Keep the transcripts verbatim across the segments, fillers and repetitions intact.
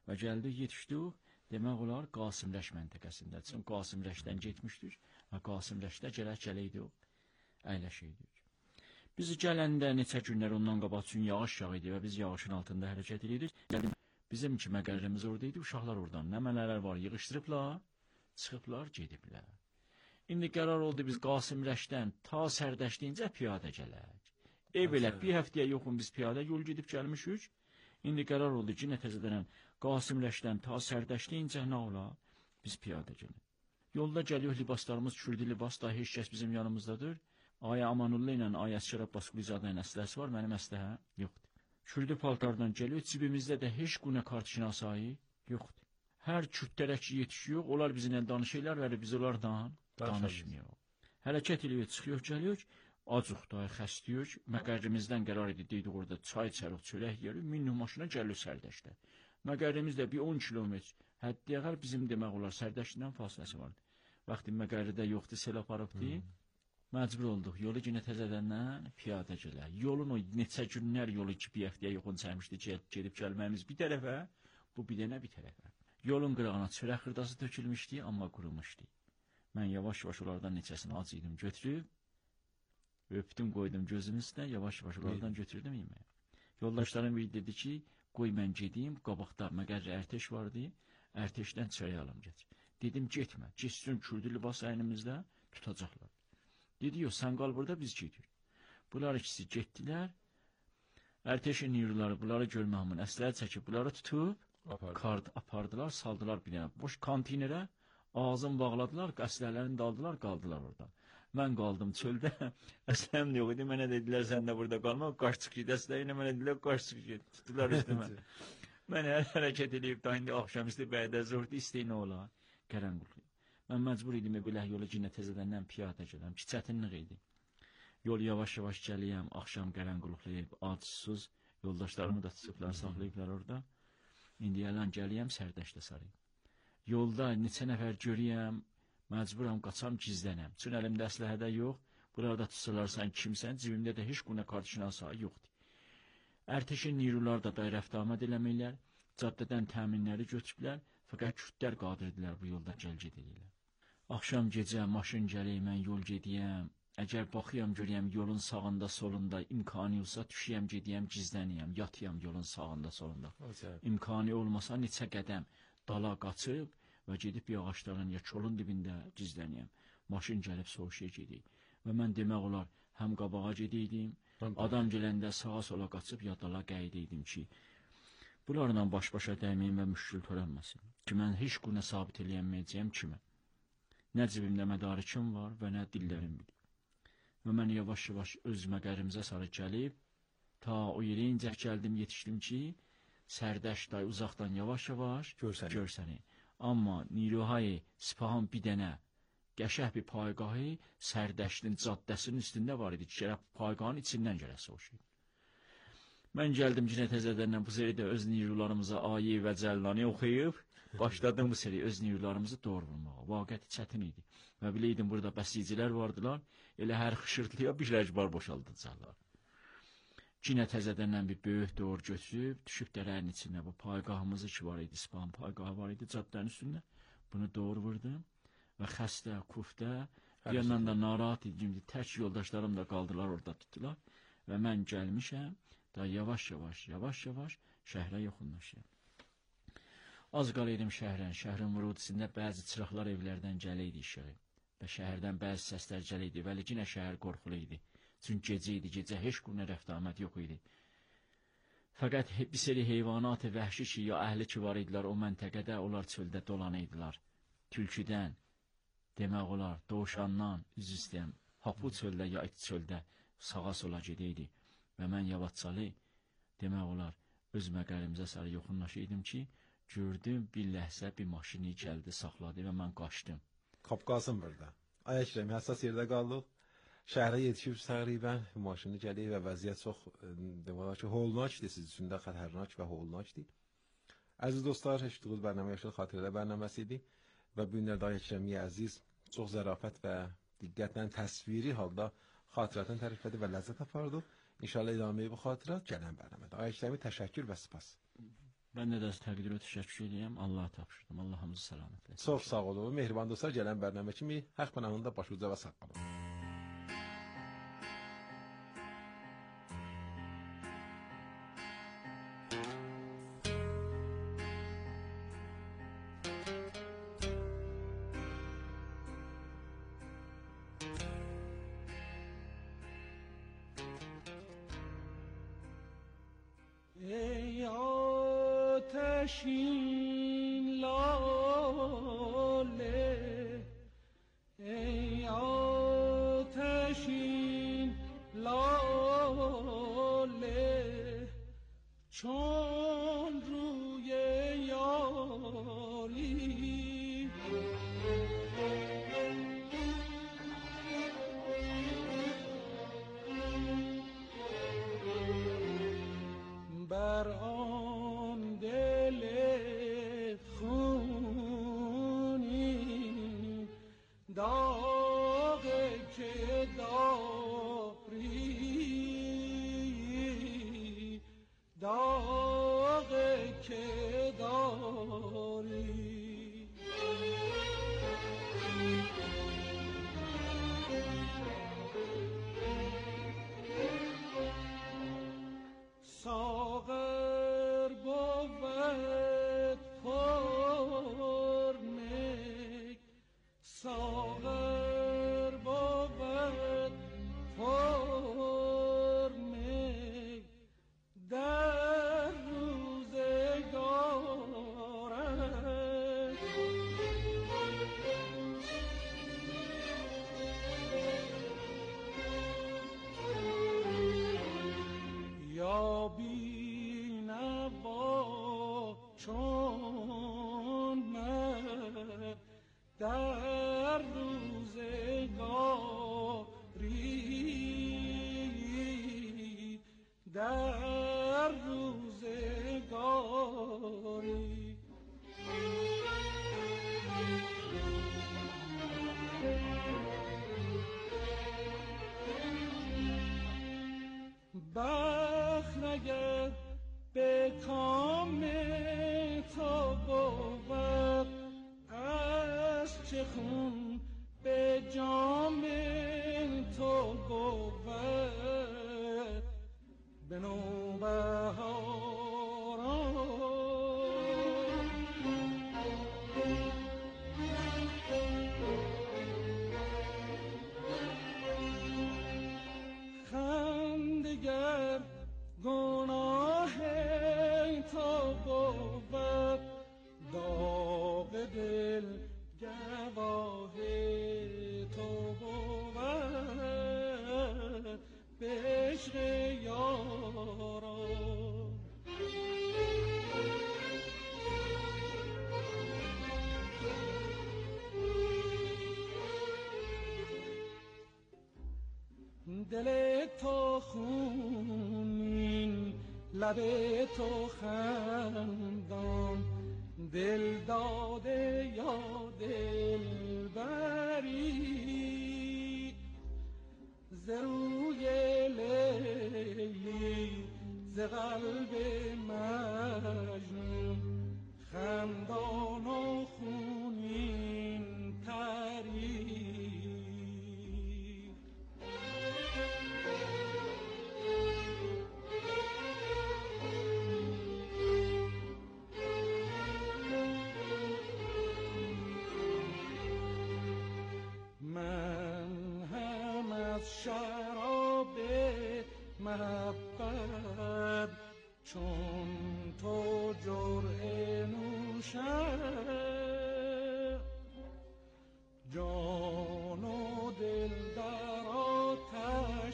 və gəldik, yetişdik, demək olar Qasımrəş məntəqəsində. Çünki Qasımrəşdən getmişdik və Qasımrəşdə gələk-gələkdik, əyləşəydik. Biz gələndə neçə günlər ondan qabaq üçün yağış yağ idi və biz yağışın altında hərəkət edirdik. Gəldim, bizim iki məqərrimiz orada idi, uşaqlar oradan nəmələr var, yığışdırıblar, çıxıblar, gediblər. İndi qərar oldu biz Qasımrəşdən ta Sərdəşliyincə piyadə gələk. Ev elə bir həftəyə yoxun biz piyadə yol gedib gəlmişik. İndi qərar oldu ki, nə təzədənən Qasımrəşdən ta Sərdəşliyincə nə ola, biz piyadə gələk. Yolda gəliyor libaslarımız, kürdü libas, da heç kəs bizim yanımızdadır. Aya Amanullah ilə Aya Şərəf Basqulizadə ilə əsləsi var, mənim əsləhə yoxdur. Kürdü paltardan gəliyor, cibimizdə də heç quna kartşinasayı yoxdur. Hər kürdlərək yetişiyor, onlar bizimlə danışırlar və biz onlardan danışmıyor. Hərəkət ediyor, çıxıyor, gəliyor, acıqdayı, xəstiyik, məqərrimizdən qərar edib, deydik orada çay çərıq, çörək yeri, minnu maşına gəlir Sərdəşdə. Məqərrimiz də bir on kilometr, həddiyə qədər bizim demək olar Sərdəşdən fasiləsi vardı. Vaxtı məqərridə yoxdur, sel aparıbdı. Məcbur olduq, yolu yenə təzədəndən piyadə gələr. Yolun o neçə günlər yolu ki, bir həftəyə yoxun çəkmişdi, gedib gəlməyimiz bir tərəfə, bu bir dənə bir tərəfə. Yolun qırağına çörək xırdası tökülmüşdü, amma qurumuşdu. Mən yavaş-yavaş onlardan neçəsini acıydım, götürüb, öpdüm, qoydum gözümün üstünə, yavaş-yavaş onlardan götürdüm yeməyə. Yoldaşlarım biri dedi ki, qoy mən gedim, qabaqda məqərri ərteş vardı, ərteşdən çörək alım geç. Dedim, getmə, geçsin kürdü libas əynimizdə, tutacaqlar. Dedi, yox, sən qal burada, biz gedirik. Bunlar ikisi getdilər, ərteşin yürüləri, bunları görməyəmin, əsləri çəkib, bunları tutub, kard apardılar, saldılar bir dənə. Boş kontinerə, ağzını bağladılar, əslərlərini daldılar, qaldılar orada. Mən qaldım çöldə, əsləm yox idi, mənə dedilər, sən də burada qalma, qaç çıx ged, əslərlə mənə dedilər, qaç çıx ged, tutdular üstümə. Mən hər hərəkət edib, da indi axşamüstü bəydə zordu, istəyi nə ola, qərən quluyum. Mən məcbur idim, bilək yolu cinə təzədəndən piyada gələm, ki, çətinlik idi. Yol yavaş-yavaş gəliyəm, axşam qərən quluqlayıb, adsız, yoldaşlarımı da tutublar, saxlayıblar orada. İndi yalan gəliyəm, Sərdəşdə sarıyım. Yolda neçə nəfər görəyəm, məcburam, qaçam, gizlənəm. Çün əlimdə əsləhədə yox, burada tutsalarsan kimsən, cibimdə də heç quna kartşinasa yoxdur. Ərteşin niyrular da dairəftamət eləməklər, caddədən təminləri götüblər, fəqət kürdlər qadirdirlər bu yolda gəlcid edirlər. Axşam gecə maşın gələk, mən yol gediyəm, əgər baxıyam, görəyəm yolun sağında, solunda, imkanı olsa, düşəyəm, gediyəm, gizləniyəm, yatıyam yolun sağında, solunda. İmkanı olmasa, neçə qədəm dala qaçıb və gedib bir ağaçların ya çolun dibində gizləniyəm. Maşın gəlib soğuşuya gedək. Və mən demək olar, həm qabağa gedəydim, adam gələndə sağa sola qaçıb ya dala qəydəydim ki, bunlarla baş-başa dəyməyim və müşkül törənməsin. Ki, mən heç quna sabit eləyənməyəcəyəm kimə. Nə cibimdə mədarikim var və nə dillərim bilir. Və mən yavaş-yavaş öz məqərimizə sarı gəlib, ta o yerə incək gəldim, yetişdim ki, Sərdəş day uzaqdan yavaş-yavaş görsəni. Amma Niruhay Sipahan bir dənə qəşəh bir paygahı Sərdəşin caddəsinin üstündə var idi ki, gərək paygahın içindən gələsi o şey. Mən gəldim cinə təzədəndən bu seridə öz niyrularımıza ayi və cəllanı oxuyub, başladım bu seri öz niyrularımızı doğru vurmağa. Vaqəti çətin idi. Və biləydim, burada bəsicilər vardılar, elə hər xışırtıya bir rəcbar boşaldacaqlar. Cinə təzədəndən bir böyük doğru götürüb, düşüb dərənin içində bu paygahımızı ki var idi, Sipahan paygahı var idi caddənin üstündə. Bunu doğru vurdum və xəstə, kuftə, bir yandan da narahat idim, tək yoldaşlarım da qaldılar orada tutdular. Və mən gəlmişəm, da yavaş-yavaş, yavaş-yavaş şəhrə yaxınlaşıram. Az qalıydım şəhərən, şəhrin vurudisində bəzi çıraqlar evlərdən gələydi işığı və şəhərdən bəzi səslər gələydi, vəli yenə şəhər qorxulu idi. Çünki gecə idi, gecə heç quruna rəftamət yox idi. Fəqət bir seri heyvanat-ı vəhşi ki, ya əhli ki var idilər o məntəqədə, onlar çöldə dolanıydılar. Tülküdən, demək olar, doğuşandan, üz istəyəm, hapı çöldə ya it çöldə, sağa sola gedəydi və mən yavaşcalı, demək olar, öz məqərimizə sarı yoxunlaşıydım ki, gördüm bir ləhzə bir maşını gəldi, saxladı və mən qaçdım. Qapqasım burada. Ay Əkrəm, həssas yerdə qaldıq. Şəhərə yetişib təqribən maşını gəlir və vəziyyət çox, demək olar ki, holunakdir, siz üçün də xətərnak və holunakdir. Əziz dostlar, eşitdiyiniz bərnamə Yaşıl Xatirələr bərnaməsi idi və bu günlərdə Ay Əkrəmi əziz çox zərafət və diqqətlə təsviri halda xatirətini təriflədi və ləzzət apardıq. İnşallah idamə bu xatirət gələn bərnamədə. Ay Əkrəmi, təşəkkür və spas. Ben de az təqdir və təşəkkür edirəm. Allah'a tapşırdım. Allah hamımızı salamat etsin. Çox sağ olun. Mehriban dostlar, gələn bərnamə kimi haqq pənahında başınıza və sağ qalın. ای آتشین لاله ای آتشین لاله چون روی یاری بر آن دل خونی داغ که داری داغ که داری ساغر بود پر می ساغر بود پر می در روزگارش یا بی نوا چون من در روزگاری در روزگاری بخت اگر به کام تو بود از چه خون به جام تو بود به نوبهاران خندگر گناه تو بود داغ دل گواه تو بود به عشق یاران دل تو خونین لب تو خندان دل داده یا دل بری ز روی لیلی ز قلب مجنون خندان و خونین تری من هم از شراب محبت چون تو جرعه نوشم جان و دل در آتش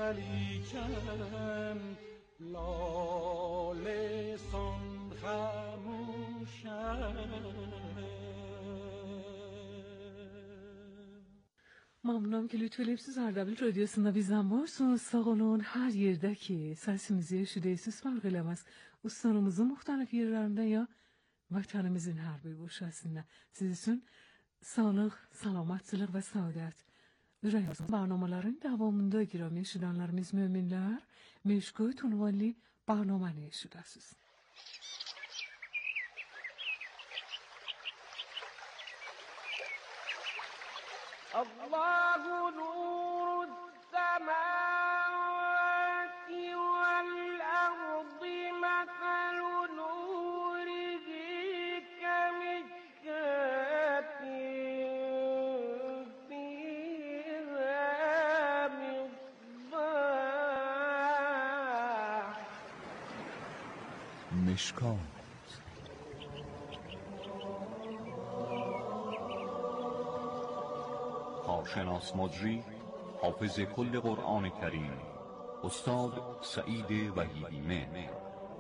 ولیکن لاله سان خموشم. Mamnunum ki lütfedipsiz Ardabil Radyosu'nda bizden varsınız. Sağ olun, her yerdeki sesimizi eşideysiz fark eləməz. Ustanımızın muhtarif yerlerinde ya vatanımızın her bir boşasında. Siz için sağlık, salamatçılık ve saadet. Ürəyimizin barnamaların davamında girami eşidanlarımız müminler, meşgul tunvalli barnamanı eşidəsiz. الله نور السماوات والأرض مثل نوره كمشكاة فيها مصباح مشکات کارشناس مجری حافظ کل قرآن کریم استاد سعید وحیدی مهر.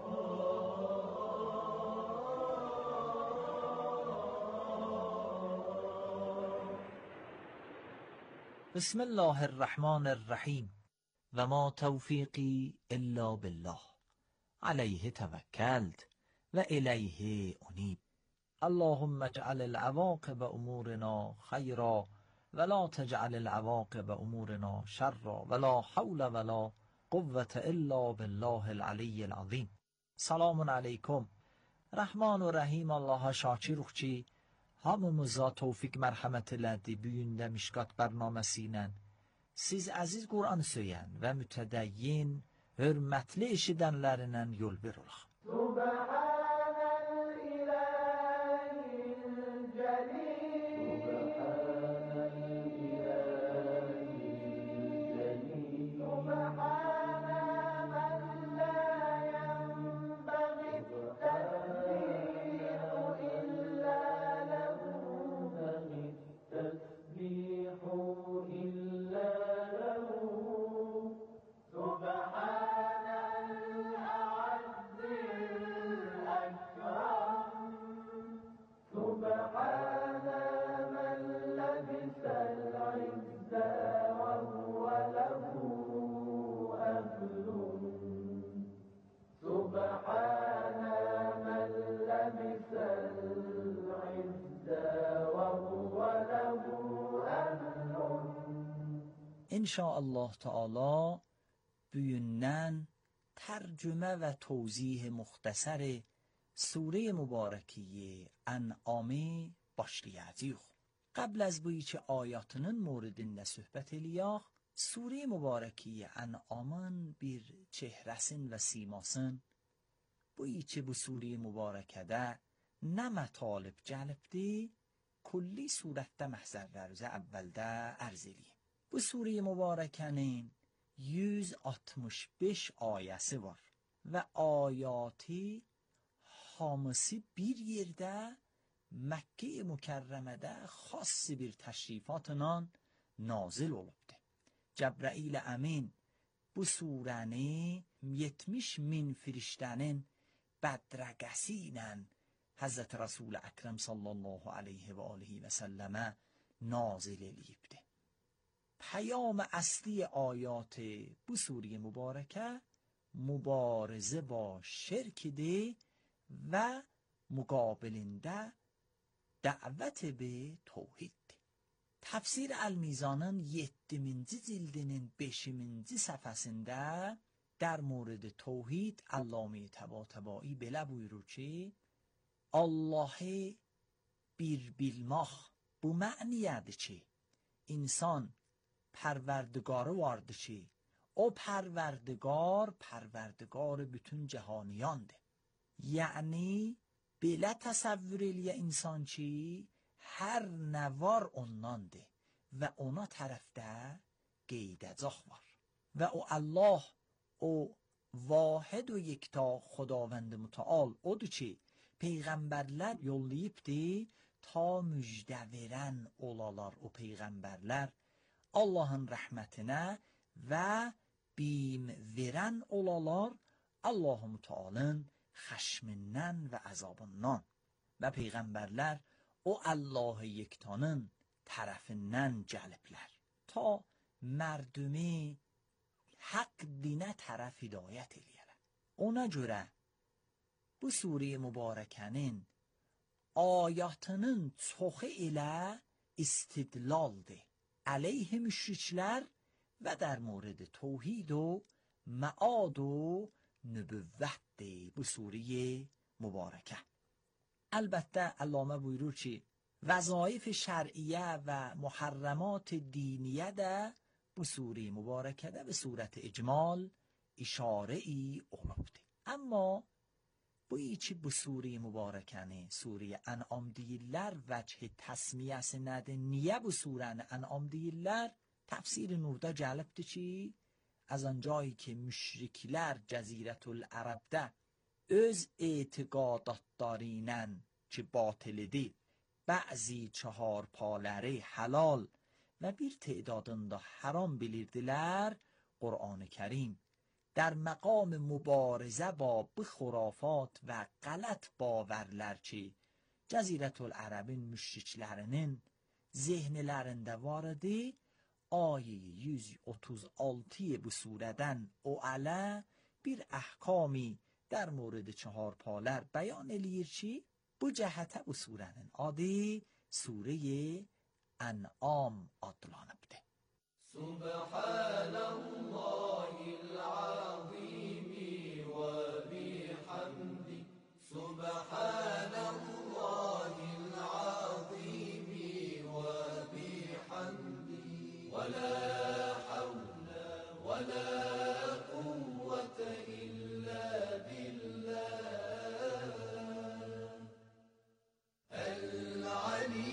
بسم الله الرحمن الرحیم و ما توفیقی الا بالله علیه توکلت و الیه انیب. اللهم اجعل العواقب امورنا خیرا ولا تجعل العواقب امورنا شرا ولا حول ولا قوة الا بالله العلی العظیم. Selamun aleyküm. Rahman ve Rahim Allah'a şakirukçi hamımıza tevfik merhamet elədi büyündə Mişkat bərnaməsi siz əziz Qur'an söyən və mütədəyyin hörmətli eşidənlərindən yol bir olaq. İnşaallah Teala büyündən tərcümə və tövzih muxtəsər sure mübarəkiyə Ən'amı başlayacağıq. Qəbl az bu iki ayatının موردində söhbət eləyək. Sure mübarəkiyə Ən'amın bir çehrəsin və simasın bu iki bu sure mübarəkədə nə mətalib gəlibdir, kulli surətdə məhzərlərizə əvvəldə ərz eləyim. Bu sure mübarəkənin yüz altmış beş ayəsi var və ayatı hamısı bir yerdə Məkkə-i Mükərrəmədə xas bir təşrifatla nazil olubdur. Cəbrəil əmin bu surəni yetmiş min firiştənin bədrəqəsi ilə Həzrət Rasul Əkrəm sallallahu aleyhi və alihi və səlləmə nazil eləyibdir. پیام اصلی آیات bu سوره مبارکه مبارزه با شرک ده و مقابلinde دعوت به توحید. Tafsir El-Mizan'ın yeddiminci cildinin beşinci səhifəsində در مورد توحید علامه طباطبایی belə buyurur ki Allah'ı bir bilmək bu məniyyədir ki insan پروردگار vardı ki o پروردگار پروردگار bütün cehaniyandır. Yani belə təsəvvür eləyə insan ki hər nə var ondandır və ona tərəfdə qeydəcək var. Və o Allah o vahid و yekta خداوند متعال odur ki peyğəmbərlər yollayıbdır ta müjdə verən olalar o peyğəmbərlər Allah'ın rəhmətinə və bim verən olalar Allah-u Teala'nın xəşmindən və əzabından və peyğəmbərlər o Allah yektanın tərəfindən gəliblər ta mərdumi haqq dinə tərəf hidayət eləyərlər. Ona görə bu sure mübarəkənin ayatının çoxu ilə istidlaldır. علیه مشرکlər و در مورد توحید و معاد و نبوت bu sure mübarəkə. Əlbəttə Allama buyurur ki وظایف شرعیه و محرمات دینیه ده bu سوره مبارکه ده به صورت اجمال اشاره ای olubdi. Amma bu içi bu sure mübarekeni, sure En'am deyirlər, vəcih təsmiyəsi nədir? Niyə bu surəni En'am deyirlər? Təfsir Nurda gəlibdir ki, az ancayı ki müşriklər Cəzirətül Ərəbdə öz etiqadatları ilə ki batılidir, bəzi çaharpaləri halal və bir تعدادında haram bilirdilər, Qur'an-ı Kərim در مقام مبارزه با خرافات و غلط باورlər ki, Cəzirətül Ərəbin müşriklərinin zehnlərində var idi, ayə yüz otuz altı bu surədən o ələ bir əhkami در مورد çaharpalar bəyan eləyir ki, bu cəhətə bu surənin adı Surə En'am adlanıbdır. Subhanallahil azim və bihamdi. Subhanallahil azim və bihamdi. Və la havle və la kuvvete illa billah. El-Ali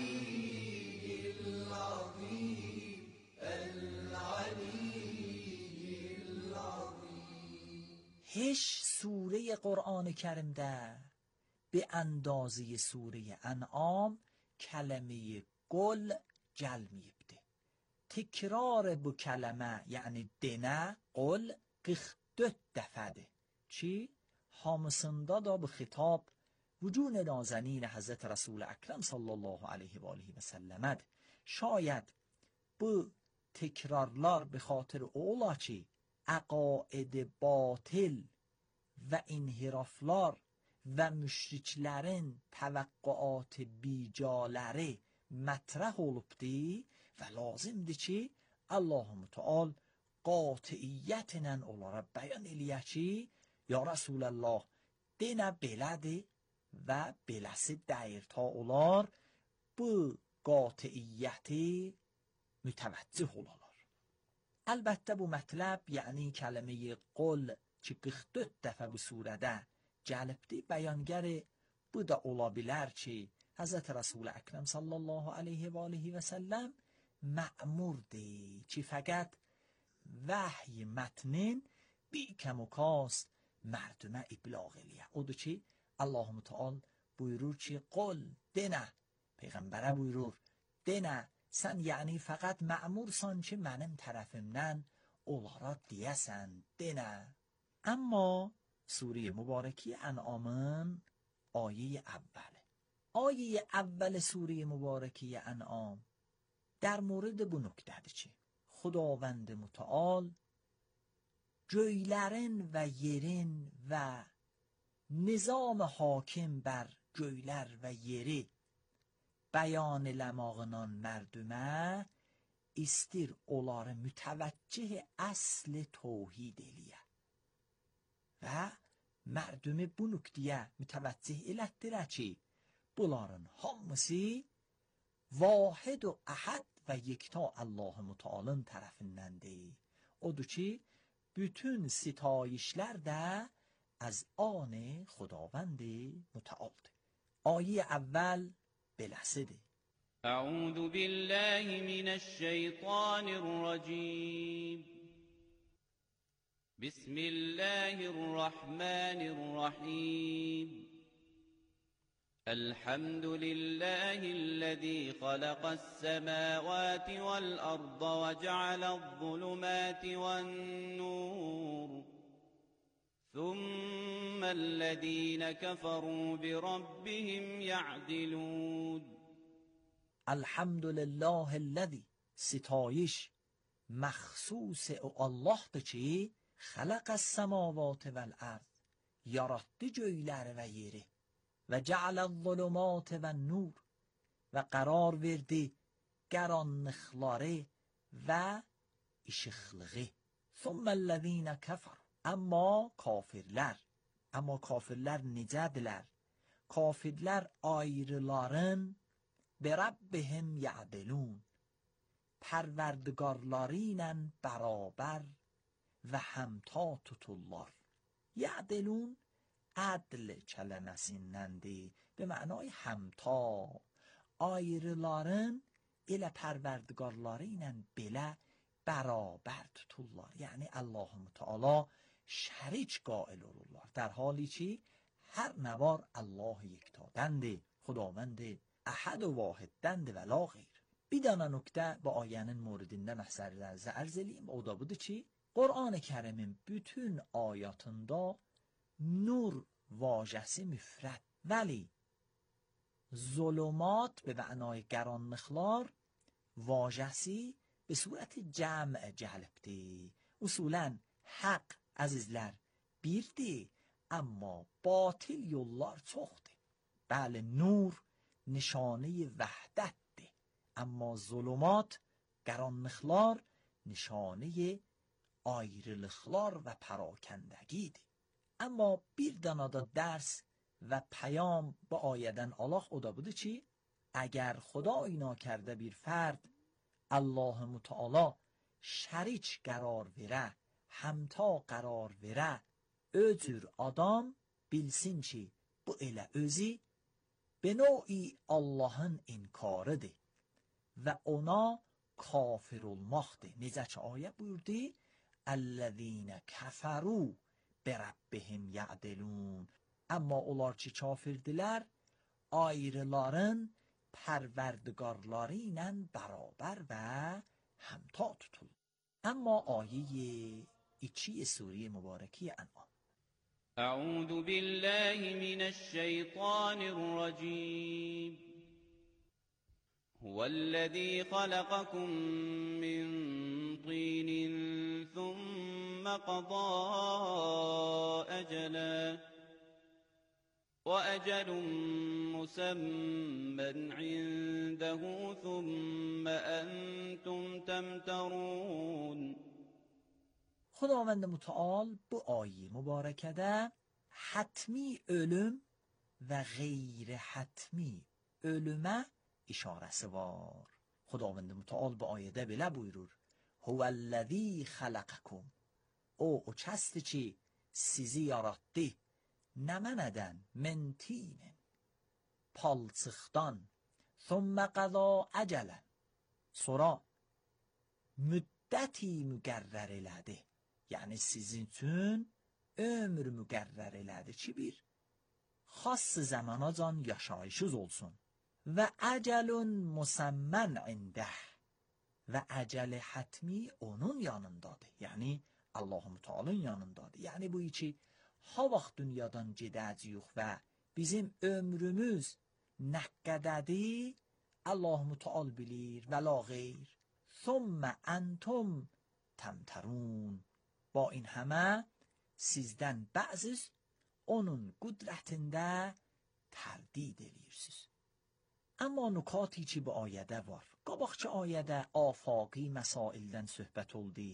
هیچ سوره قرآن کریمده به اندازه سوره انعام کلمه قل gelmeyibdi. Tekrar bu kəlmə, yəni denə, qul qırx dörd dəfədir ki, hamısında da bu xitab vücud nazenin Hazret Resul Ekrem sallallahu aleyhi ve aleyhi ve sellemədir. Şayad bu tekrarlar به خاطر اولا ki عقاید باطل و انحرافlar و müşriklərin təvəqqüat bicaləri mətrəh olubdi və lazımdır ki Allah-u Teala qatiiyyətlə onlara bəyan eləyə ki, ya Rasulallah, denə belədir və beləsi dəyir ta onlar bu qatiiyyəti mütəvəccih olarlar. Əlbəttə bu mətləb, yəni kəlmə-i qul ki qırx dörd dəfə bu surədə gəlibdir, bəyangar bu da ola bilər ki, Həzrət Resul Əkrəm sallallahu aleyhi və aleyhi və səlləm mə'murdir ki, fəqət vəhy mətnin bir kəm و کاست مردمə ibləğ eləyə. Odur ki, Allah-u Teala buyurur ki, qul, denə, Peyğəmbərə buyurur, denə, sən yəni fəqət mə'mursan ki, mənim tərəfimdən onlara deyəsən, denə. Amma Sure mübarəki En'amın ayə əvvəli. Ayə əvvəl Sure mübarəki En'am در مورد bu nöqtədir ki, Xudavənd Mütəal göylərin və yerin və nizam hakim bər göylər və yeri bəyan eləmağından mərdümə istir onları mütəvəccih əsl توحید eləyə və mərdümü bu nöqtəyə mütəvəccih elətdirə ki, bunların hamısı vahid و احد و yekta Allah Müteala'nın tərəfindəndir. Odur ki, bütün sitayişlər də az an Xudavənd Müteal'dır. Ayə əvvəl beləsidir. أعوذ بالله من الشيطان الرجيم. بسم الله الرحمن الرحيم. الحمد لله الذي خلق السماوات والأرض وجعل الظلمات والنور ثم الذين كفروا بربهم يعدلون. الحمد لله الذي ستایش مخصوص الله ده ki خلق السماوات والأرض yarattı göyləri və yeri və cəalə zulumat və nur və qərar verdi qaranlıqları və işıqlığı. Thummellezine kafar. Amma kafirlər, amma kafirlər necədirlər? Kafirlər ayrıların بربهم یعدلون، پروردگارلارینن برابر و همتا tutullar. یعدلون عدل kelimesinden به معنای همتا. ayrıların ile perverdigarlarıyla bile beraber tuturlar. Yani Allah-u Teala şerik qail olurlar. در حالی که هر نوار الله یکتادنده، خداوند احد و واحدنده و لا غیر. Bir dana nokta bu ayenin muridinde məsələlərdə ərz eləyim. O da budur ki, Qur'an-ı Kərimin bütün ayatında nur واژه‌si müfrəd. ولی ظلمات به معنای گرانمخلار واژه‌si به صورت جمع جلبdi. اصولا حق azizlər birdir, amma batil yollar çoxdur. Bəli, nur nişanه وحدتdir. اما ظلمات گرانمخلار نشانه ayrılıklar و پراکندگیdir. اما bir danada ders و پیام با آیدن الله o da budur ki, اگر خدا اینا کرده bir فرد الله متعالی şerik قرار vere, همتا قرار vere, öcür adam bilsin ki bu elə özü به نوعی Allah'ın inkarıdır ve ona kafir olmaqdır. Necə ki ayə buyurdu, الذين كفروا بربهم يعدلون. Amma onlar ki kafirdiler, ayrıların perverdigarları ilə beraber ve همتا tutul. Amma ayə iki sure mübareki En'am. أعوذ بالله من الشيطان الرجيم. هو الذي خلقكم من طين ثم قضى أجلا وأجل مسمى عنده ثم أنتم تمترون. خداوند متعال bu ayı mübarekede hatmi ölüm ve gayri hatmi ölüme işaresi var. Xudavand متعال bu ayədə belə buyurur: Huvellezî xalaqakum. O o kəsdir ki sizi yaratdı. Nəmənədən, min tinin, palçıqdan, thumma qada əcələn. Sonra müddəti müqərrər elədi. Yəni sizin üçün ömür müqərrər elədi ki bir xas zamanacan yaşayışınız olsun. Və əcəlun musamman indah. Və əcəli hatmi onun yanındadır. Yəni Allah-u Teala'nın yanındadır. Yəni bu ki ha vaxt dünyadan gedəcəyik və bizim ömrümüz nə qədərdir Allah-u Teala bilir və la qeyr. Thumma antum tamtarun. Ba این همه sizdən bəziz onun qüdrətində tərdid edirsiniz. Amma nukati ki bu ayədə var. Qabaqçı ayədə afaqi məsaildən söhbət oldu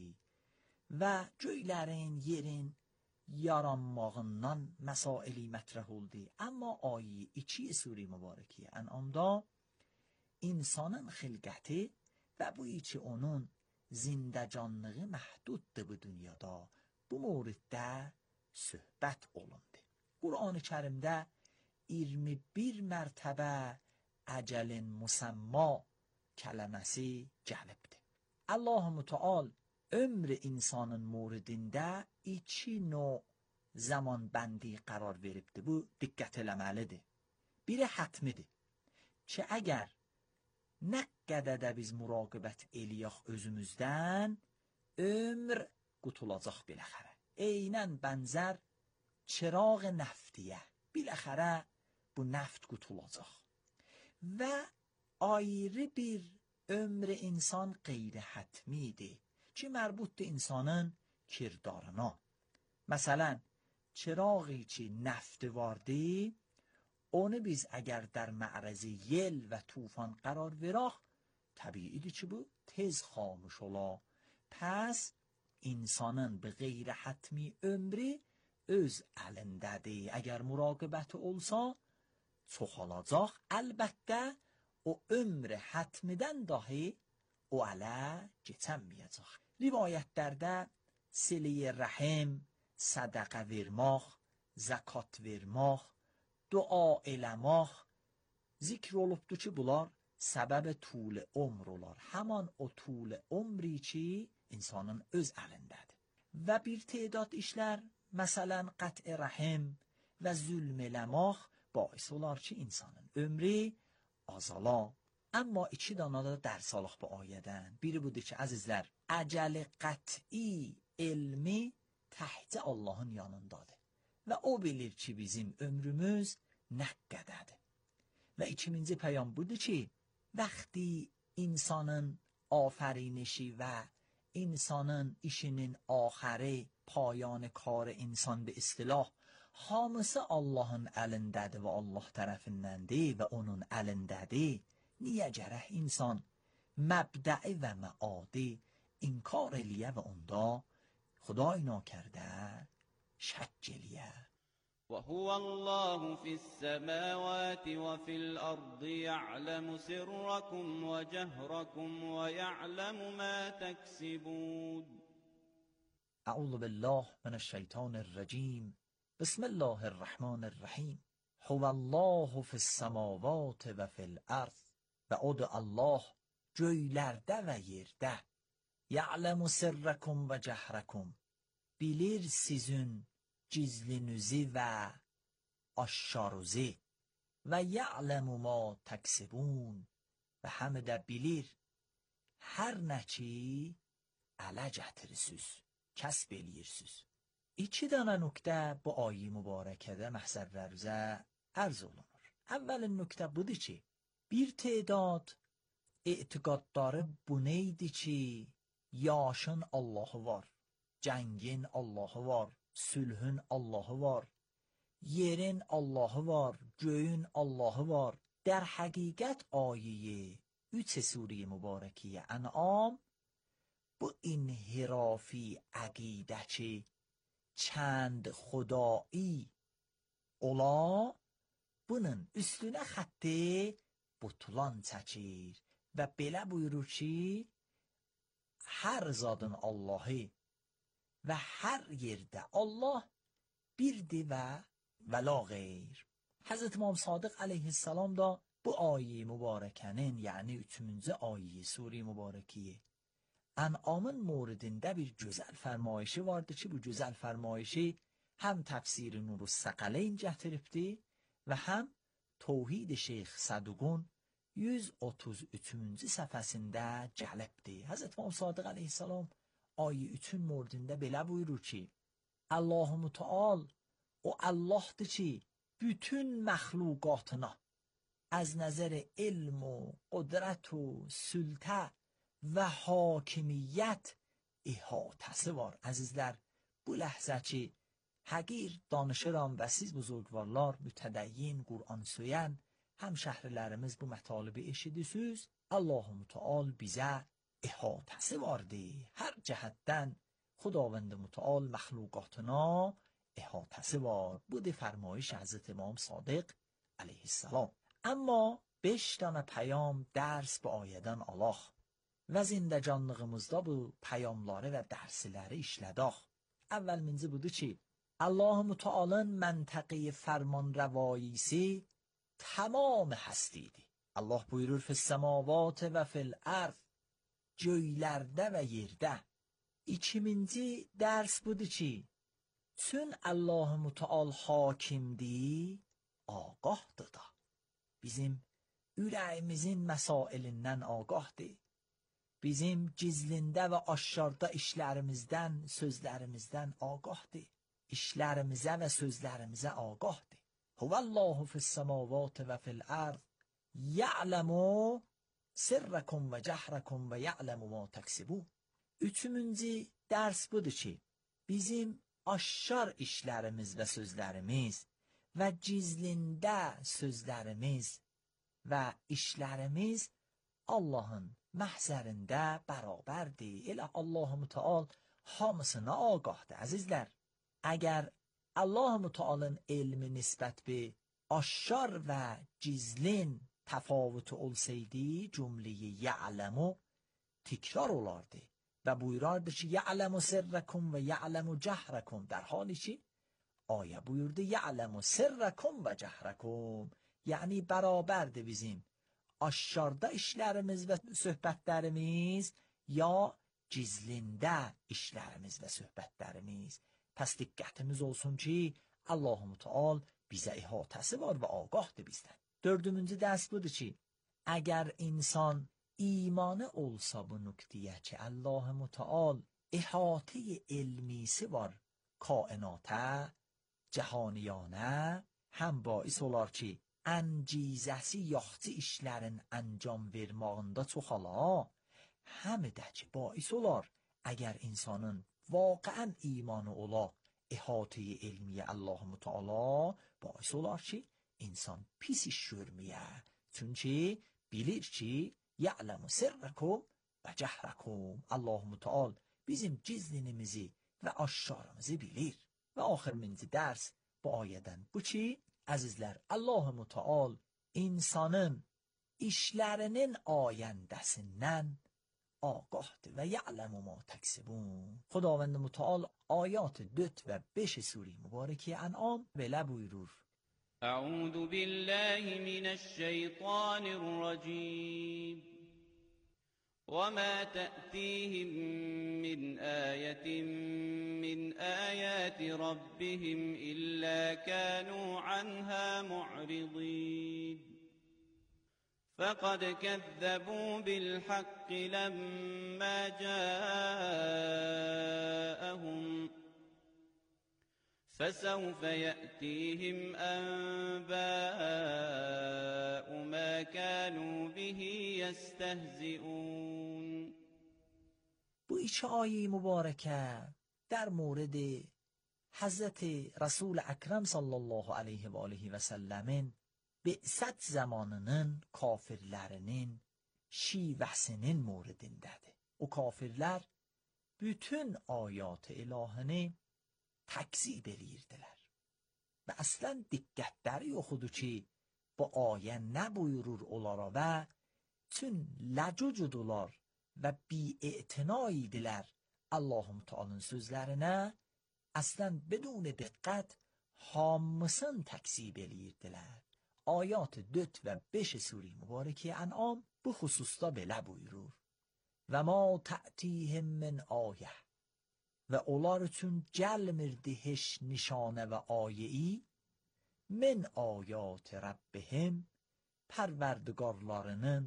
və göylərin, yerin yaranmağından məsaili mətrəh oldu. Amma ayə iki sure mübarəki En'amda insanın xilqəti və bu ki onun zindecanlığı məhduddur bu dünyada. Bu moriddə söhbət olundu. Qur'an-ı Kərimdə iyirmi bir mərtəbə əcəlin musamma kələməsi gəlibdir. Allah-u Teala ömr insanın moridində iki növ zaman bəndi qərar veribdir. Bu diqqət eləməlidir. Biri hətmidir ki əgər nə qədər də biz muraqibət eləyək özümüzdən, ömr qutulacaq biləxərə. Eynən bənzər çıraq nəftiyə. Biləxərə bu nəft qutulacaq. Və ayrı bir ömr insan qeyri hətmidir ki mərbutdur insanın kirdarına. Məsələn, çırağı ki nəfti vardı, onu biz əgər در معرض yel və tufan قرار verək, təbiidir ki bu tez xamış ola. Pəs insanın به غیر حتمی ömrü öz əlindədir. Əgər muraqibət olsa çoxalacaq. Əlbəttə o ömrü hatmiden dahi o ala geçemeyecek. Rivayetlerde sile rahim, sadaka vermek, zakat vermek, dua eləmək zikr olubdur ki, bunlar səbəb tul ömr olar. Haman o tul ömri ki, insanın öz əlindədir. Və bir تعداد işlər, məsələn, qət'i rəhim və zülm eləmək bais olar ki, insanın ömrü azala. Amma iki dana da dərs alıq bu ayədən. Biri budur ki, əzizlər, əcəli qət'i elmi təhti Allahın yanındadır. Və o bilir ki, bizim ömrümüz nə qədədir. Və ikinci peyam budur ki, vəxti insanın afərینişi və insanın işinin axəri, payان kar insan به istilah, hamısı Allahın əlindədir və Allah tərəfindəndir və onun əlindədir. Niyə gərək insan məbdəi və məadi inkar eləyə və onda Xudای ناکرده شک eləyə. وهو الله في السماوات وفي الأرض يعلم سركم وجهركم ويعلم ما تكسبون. اعوذ بالله من الشیطان الرجیم. بسم الله الرحمن الرحیم. هو الله في السماوات و في الأرض. و od Allah göylərdə və yerdə. Ya'lemu sirrakum və cəhrakum. Bilir sizin gizlinizi və aşşarınızı. Və ya'lemu ma təksibun. Və həm də bilir hər nə ki ələ gətirirsiniz, kəsb eləyirsiniz. İki dənə nöqtə bu ayə mübarəkədə məhzərlərimizə ərz olunur. Əvvəlin nöqtə budur ki, bir تعداد etiqadları bu neydi ki, yaşın Allahı var, cəngin Allahı var, sülhün Allahı var, yerin Allahı var, göyün Allahı var. در حقیقت آیه üç سوره مبارکه انعام bu inhirafi عقیده چه چند خدایی ola bunun üstüne xətti butulan çəkir və belə buyurur ki, hər zadın Allahı və hər yerdə Allah birdir və vəla qeyr. Həzrət İmam Sadiq aleyhisselam da bu ayə mübarəkənin, yəni üçüncü ayə sure mübarəkiyə En'amın موردində bir gözəl fərmayişi vardı ki, bu gözəl fərmayişi həm təfsir Nurus Səqələyn gətiribdi və həm Tevhid Şeyx Səduqun yüz otuz üçüncü səhifəsində gəlibdi. Həzrət İmam Sadiq aleyhisselam ayə üçün موردində belə buyurur ki, Allah-u Müteal o Allah'dır ki, bütün məxluqatına az nəzər ilm و قدرت و سلطه و حاکمیت احاطəsi var. Əzizlər, bu ləhzə ki, həqir danışıram və siz buzurgvarlar, mütədəyyin, Qur'an söyən, həm şəhrilərimiz bu mətalibi eşidirsiniz. Allah-u Müteal bizə احاطəsi vardı. Hər cəhətdən Xudavənd Müteal məxluqatına احاطəsi var. Bu de فرمایش Həzrət İmam Sadiq aleyhisselam. Amma beş dənə pəyam dərs bu ayədən alaq və zindəcanlığımızda bu pəyamları və dərsləri işlədək. Əvvəlminci budur ki, Allah-u Mütealın məntiqi fərman rəvayisi tamam həstidir. Allah buyurur fis-səmavat və fil-ərd, göylərdə və yerdə. İkinci dərs budur ki, çün Allah-u Müteal hakimdir, ağahdır da. Bizim ürəyimizin məsailindən ağahdır. Bizim gizlində və aşkarda işlərimizdən, sözlərimizdən ağahdır. İşlərimizə və sözlərimizə ağahdır. Huvallahu fis-səmavat və fil-ərd, ya'lemu sirrakum və cəhrakum və ya'lemu ma təksibun. Üçüncü dərs budur ki, bizim aşkar işlərimiz və sözlərimiz və gizlində sözlərimiz və işlərimiz Allahın məhzərində bərabərdir. Elə Allah-u Müteal hamısına ağahdır. Əzizlər, əgər Allah-u Mütealın elmi nisbət bir aşkar və gizlin tafavut olsaydı cümleyi ya'lemu tekrar olardı ve buyurardı ki ya'lemu sirrakum ve ya'lemu cehrakum. در حالی چی؟ آیه buyurdu ya'lemu sirrakum ve cehrakum. Yani beraberdi bizim aşkarda işlerimiz ve söhbetlerimiz ya gizlinde işlerimiz ve söhbetlerimiz. Pes dikkatimiz olsun ki Allah-u Teala bize ihatesi var ve ağahdır bizden. Dördümüncü ders budur ki eğer insan imanı olsa bu nükteye ki Allah-u Teala ihate ilmisi var kainata, cehaniyane, hem bais olar ki əncizəsi yaxçı işlərin əncam vermağında çoxala, həm də ki bais olar əgər insanın vaqiən imanı ola ihate-i ilmiyə Allah-u Teala, bais olar ki insan pis iş görməyə. Çünki bilir ki ya'lemu sirrakum və cehrakum. Allah-u Teala bizim gizlinimizi və aşkarımızı bilir. Və axırıncı dərs bu ayədən bu ki əzizlər, Allah-u Teala insanın işlərinin ayəndəsindən آگاهdır ve ya'lemu ma teksibun. خداوند متعال آیات دو و beş سوره مبارکه انعام böyle buyurur. أعوذ بالله من الشيطان الرجيم وما تأتيهم من آية من آيات ربهم إلا كانوا عنها معرضين فقد كذبوا بالحق لما جاءهم فسوف يأتيهم أنباء ما كانوا به يستهزئون. bu iki آیه مبارکه در مورد حضرت رسول اکرم صلی الله علیه و آله و سلم'in بعثت zamanının kafirlerinin şivəsinin mouridindedir. O kafirler bütün ayat-ı ilahini takzib eləyirdiler. Və əslən diqqətləri yoxudur ki, bu ayə nə buyurur onlara və çün ləcücüdülər və bi-i'tina idilər Allah-u Teala'nın sözlərinə, əslən bedun diqqət hamısın takzib eləyirdilər. Ayat dört və beş sure mübareke En'am bu xüsusda belə buyurur. Və ma ta'tihim min ayə və onlar üçün gəlmirdi heç nişanə və ayəyi min ayat Rabbihim pərverdigarlarının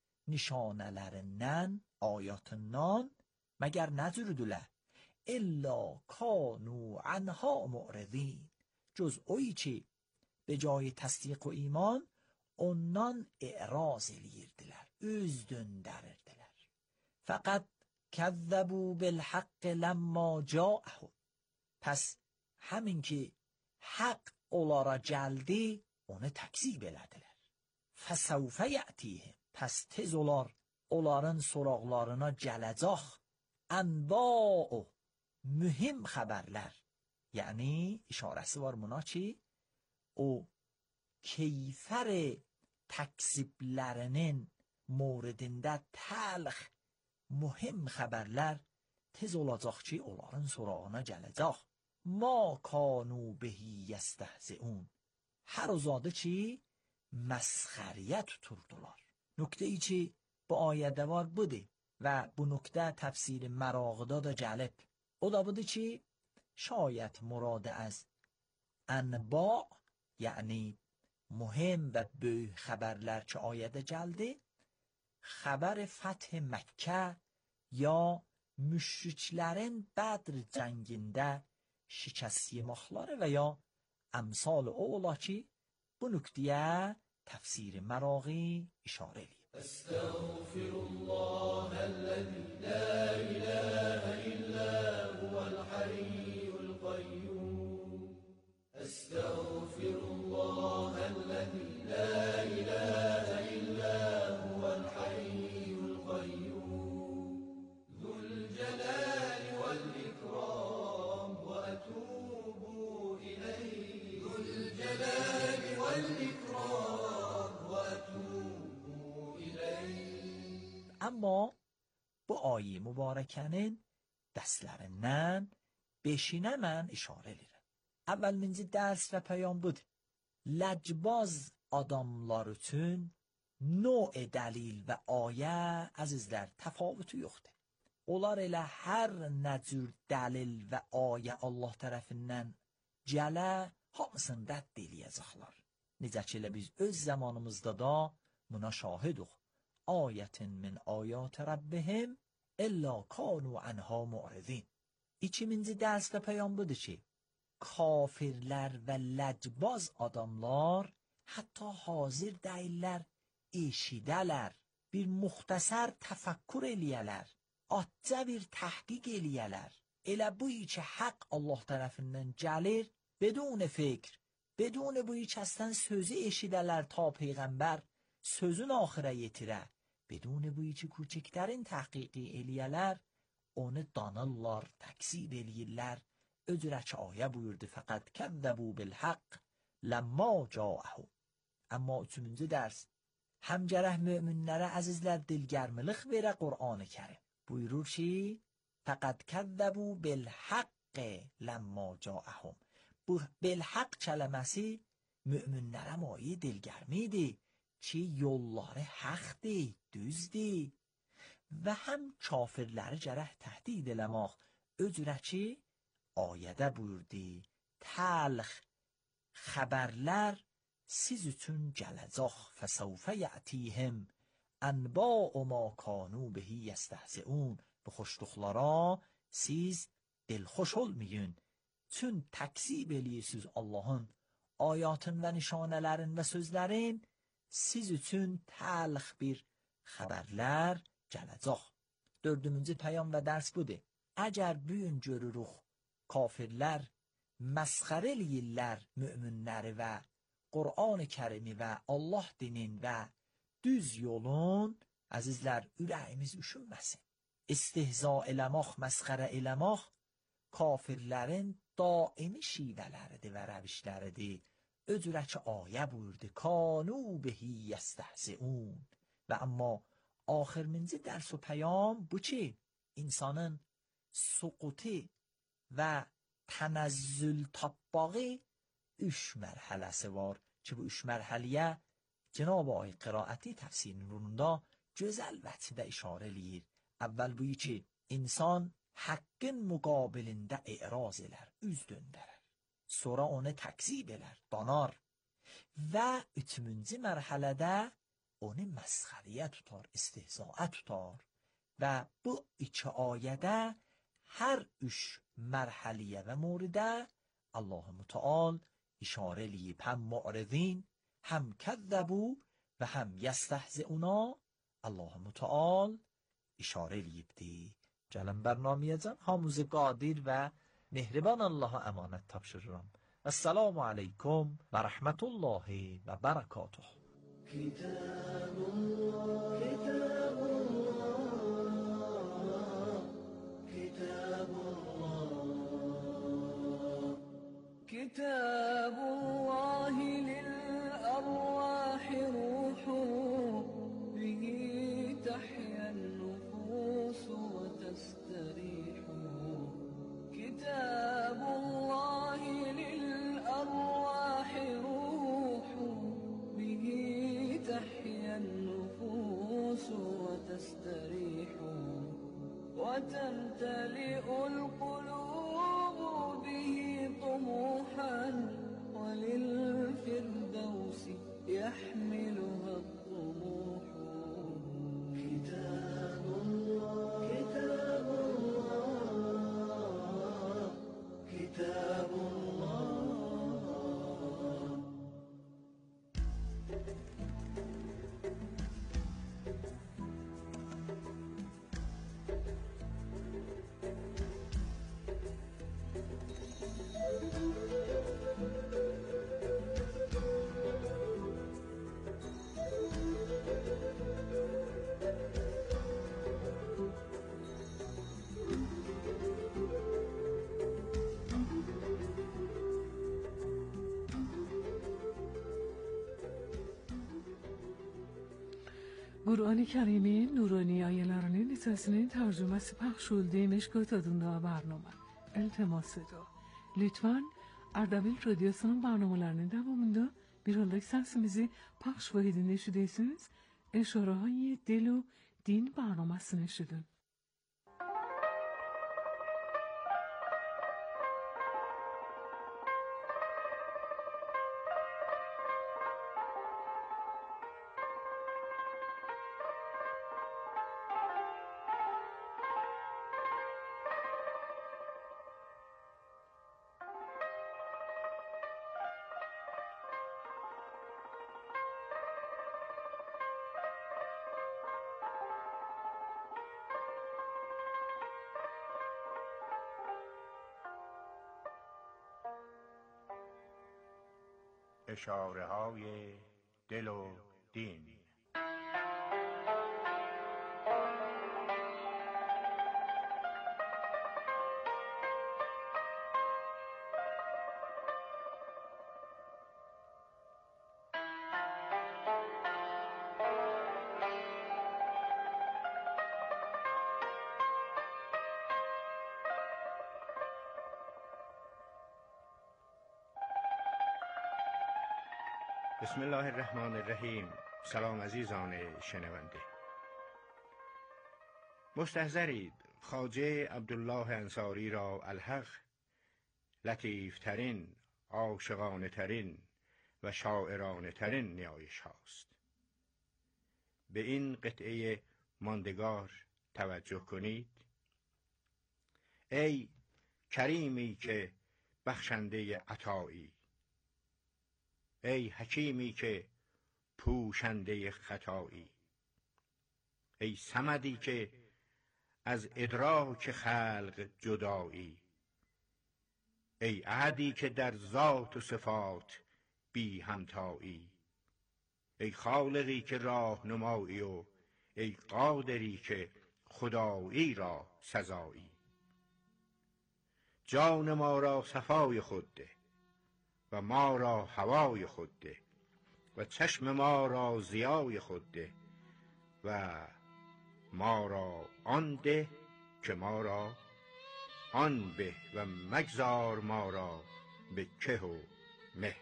nişanələrindən, ayatından məgər nəcürdülər İlla kanu anha mu'ridin, cز oyi ki به جای تصدیق و ایمان ondan اعراض eləyirdiler, üz döndərirdiler. Fakat kəzzəbu bilhaqq lemma ca'ahum. Pes həmin ki haqq onlara gəldi, onu təkzib elədilər. Fəsəvfə yətihim. Pes tez olar onların soraqlarına gələcək ənba'u mühim xəbərlər. Yəni işarəsi var buna ki o keyfer takziblərinin mouridində təlx mühim xəbərlər tez olacaq ki onların sorağına gələcək. Ma kanu bihi yestehzi'un. Hər uzadı ki məsxəriyə tuturdular. Nükte-i ki bu ayədə var budur və bu nükte təfsir mərağıda da gəlib. O da budur ki şayət murad az enba یعنی مهم و büyük خبرler که آیده geldi خبر فتح مکه یا müşriklerin Badr cəngində şikəst yeməkləri və ya əmsal o ola ki bu nüktəyə təfsir məraği işarə eləyib. Estağfirullahəl-ləzi la ilahə illə huvəl-hayyul qayyum. Estağfirullahəl-ləzi la ilahə illə huvəl-hayyul qayyum. Zülcəlal vəl-ikram və ətubu iləyh. Zülcəlal vəl-ikram və ətubu Amma bu ayi mübarekenin derslerinden beşine mən işarə edirəm. Əvvəlminci dərs və peyam budur. Ləcbaz adamlar üçün növ dəlil və ayə, əzizlər, təfavütü yoxdur. Onlar elə hər nə cür dəlil və ayə Allah tərəfindən gələ, hamısını rədd eləyəcəklər. Necə ki, elə biz öz zamanımızda da buna şahiduq. Ayətin min ayat Rabbihim illa kanu anha mu'ridin. İkinci dərs və peyam budur ki, kafirlər və ləcbaz adamlar hətta hazır deyirlər, eşidələr, bir muxtəsər təfəkkür eləyələr, atca bir təhqiq eləyələr. Elə bu ki, haqq Allah tərəfindən gəlir, bedun fikr, bedun bu kəsdən sözü eşidələr ta Peyğəmbər sözün axirə yetirə, bedun bu ki, küçüklərin təhqiqi eləyələr, onu danırlar, təksib eləyirlər. Öcürək ayə buyurdu, fəqət kəzzəbu bilhaqq ləmma caəhum. Amma üçüncü dərs, həm gərək möminlərə əzizlər dilgərmilik verə Qur'an-ı Kərim. Buyurur ki, fəqət kəzzəbu bilhaqq ləmma caəhum. Bu bilhaqq kələməsi möminlərə mayi dilgərmidir ki, yolları haqdır, düzdür. Və həm kafirləri gərək təhdid eləmək öcürə ki, ayədə buyurdu, təlx xəbərlər siz üçün gələcək, fəsəvfə yətihim ənba'u ma kanu bihi yestehzi'un. Bu xoşluqlara siz dilxoş olmayın. Çün təksib eləyirsiniz Allahın ayatın və nişanələrin və sözlərin, siz üçün təlx bir xəbərlər gələcək. Dördüncü peyam və dərs budur. Əgər bugün görürük kafirlər məsxərə eləyirlər möminləri və Qur'an-ı Kərimi və Allah dinin və düz yolun, əzizlər, ürəyimiz üşünməsin. İstihza eləmək, məsxərə eləmək kafirlərin daimi şivələridir və rəvişləridir. Öcürə ki, ayə buyurdu, kanu bihi yestehzi'un. Və amma axırıncı dərs و peyam bu ki, insanın suquti və tənəzzül tapbağı üç mərhələsi var ki, bu üç mərhəliyə Cenab-ı Ay qiraəti təfsirin rununda gözəl vəçdə işarə eləyir. Əvvəl bu ki, insan haqqın müqabilində e'raz elər, üz döndərər. Sonra onu təkzib elər, danar. Və üçüncü mərhələdə onu məsxəriyə tutar, istihzaya tutar. Və bu iki ayədə hər üç mərhəliyə və moridə Allah-u Müteal işarə eləyib, həm mu'ridin, həm kəzzəbu və həm yestehzi'una Allah-u Müteal işarə eləyibdir. Gəlin bərnaməyə hamımızı qadir və mehriban Allah'a əmanət tapşırıram. Esselamu aleykum və rəhmətullahi və bərəkatuh. Kitabullah, kitabullah, كتاب الله للأرواح روح به تحيا النفوس وتستريح كتاب الله للأرواح روح به تحيا النفوس وتستريح وتمتلئ القلوب به طموحا وللفردوس يحملها الطموح كتاب الله كتاب الله كتاب الله Qur'oni Kərimin nurani ayələrinin əsasının tərcüməsi pəxş oldu Meşkat adında برنامه. التماس da. Lütfen Ardabil Radyosu'nun barnamalarının devamında bir oldaki sesimizi pəxş ve dinleşiyorsunuz. Eşarahay Dil و Din barnamasını eşidin. اشاره های دل و دین. بسم الله الرحمن الرحیم. سلام عزیزان شنونده. مستحضرید خواجه عبدالله انصاری را الحق لطیف ترین، عاشقانه ترین و شاعرانه ترین نیایش هاست. به این قطعه ماندگار توجه کنید. ای کریمی که بخشنده عطایی، ای حکیمی که پوشنده خطایی، ای صمدی که از ادراک خلق جدایی، ای احدی که در ذات و صفات بی همتایی، ای خالقی که راهنمایی و ای قادری که خدایی را سزایی. جان ما را صفای خود ده و ما را هوای خود ده و چشم ما را ضیای خود ده و ما را آن ده که ما را آن به و مگذار ما را به که و مه.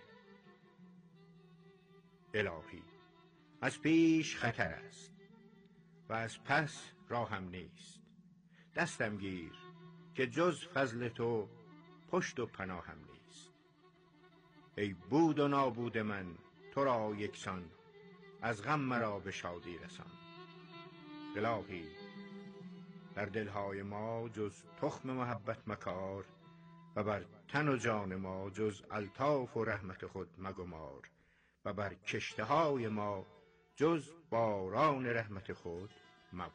الهی از پیش خطر است و از پس راهم نیست. دستم گیر که جز فضل تو پشت و پناهم نیست. ای بود و نابود من تو را یکسان، از غم مرا به شادی رسان. الهی در دلهای ما جز تخم محبت مکار و بر تن و جان ما جز الطاف و رحمت خود مگمار و بر کشته های ما جز باران رحمت خود مبار.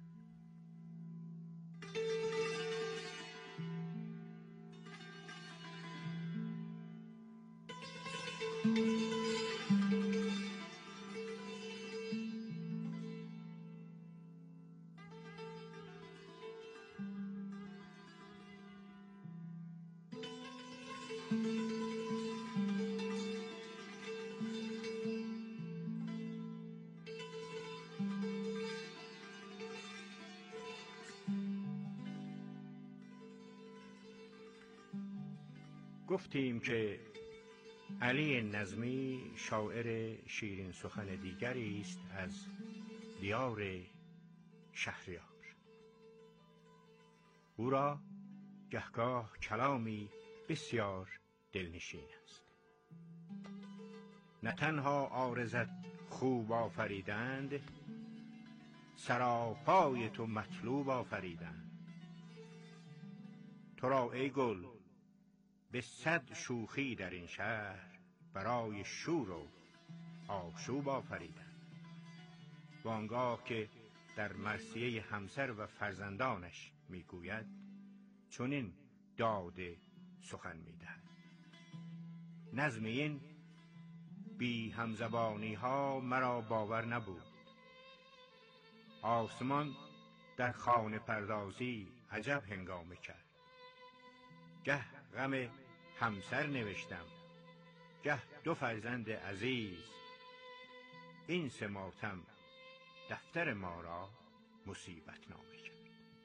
گفتیم که علی نظمی شاعر شیرین سخن دیگری است از دیار شهریار. او را گهگاه کلامی بسیار دلنشین است. نه تنها عارضت خوب آفریدند، سراپای تو مطلوب آفریدند. تو را ای گل به صد شوخی در این شهر، برای شور و آشوب آفریدند. وانگاه که در مرثیه همسر و فرزندانش میگوید چنین داد سخن میدهد: نظم این بی همزبانی ها مرا باور نبود. آسمان در خانه پردازی عجب هنگامه کرد. گه غم همسر نوشتم، گه دو فرزند عزیز. این سه ماتم دفتر ما را مصیبت نامه کرد.